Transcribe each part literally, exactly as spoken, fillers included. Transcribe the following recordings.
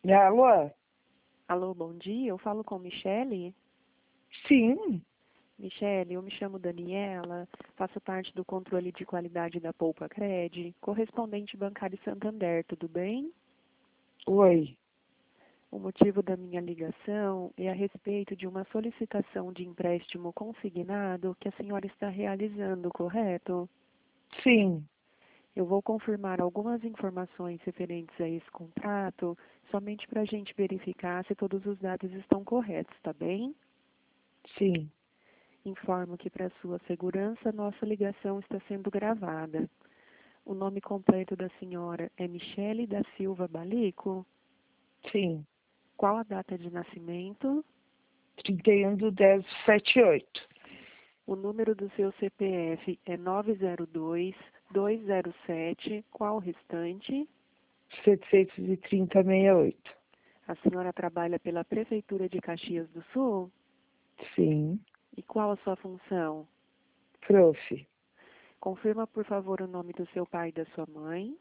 Alô? Alô, bom dia. Eu falo com Michele. Sim. Michele, eu me chamo Daniela, faço parte do controle de qualidade da Poupa Cred, correspondente bancário Santander, tudo bem? Oi. O motivo da minha ligação é a respeito de uma solicitação de empréstimo consignado que a senhora está realizando, correto? Sim. Eu vou confirmar algumas informações referentes a esse contrato, somente para a gente verificar se todos os dados estão corretos, tá bem? Sim. Informo que, para sua segurança, nossa ligação está sendo gravada. O nome completo da senhora é Michele da Silva Balico? Sim. Qual a data de nascimento? trinta e um de dez de setenta e oito. O número do seu C P F é nove zero dois, dois zero sete. Qual o restante? setecentos e trinta, sessenta e oito. A senhora trabalha pela Prefeitura de Caxias do Sul? Sim. E qual a sua função? Prof. Confirma, por favor, o nome do seu pai e da sua mãe.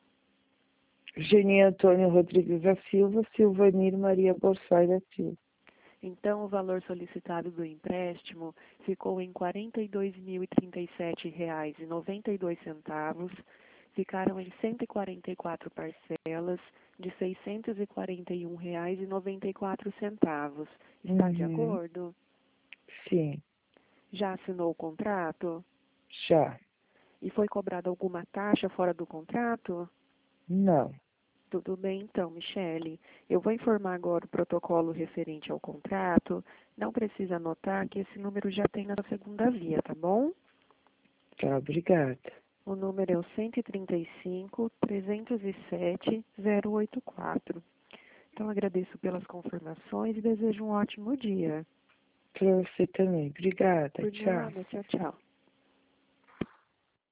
Geni Antônio Rodrigues da Silva, Silvanir Maria Borsai da Silva. Então, o valor solicitado do empréstimo ficou em quarenta e dois mil e trinta e sete reais e noventa e dois centavos. Ficaram em cento e quarenta e quatro parcelas de seiscentos e quarenta e um reais e noventa e quatro centavos. Está de Uhum. acordo? Sim. Já assinou o contrato? Já. E foi cobrada alguma taxa fora do contrato? Não. Tudo bem, então, Michele. Eu vou informar agora o protocolo referente ao contrato. Não precisa anotar que esse número já tem na segunda via, tá bom? Tá, obrigada. O número é o cento e trinta e cinco, trezentos e sete, zero oito quatro. Então, agradeço pelas confirmações e desejo um ótimo dia. Pra você também. Obrigada. Por Tchau. nada, tchau, tchau.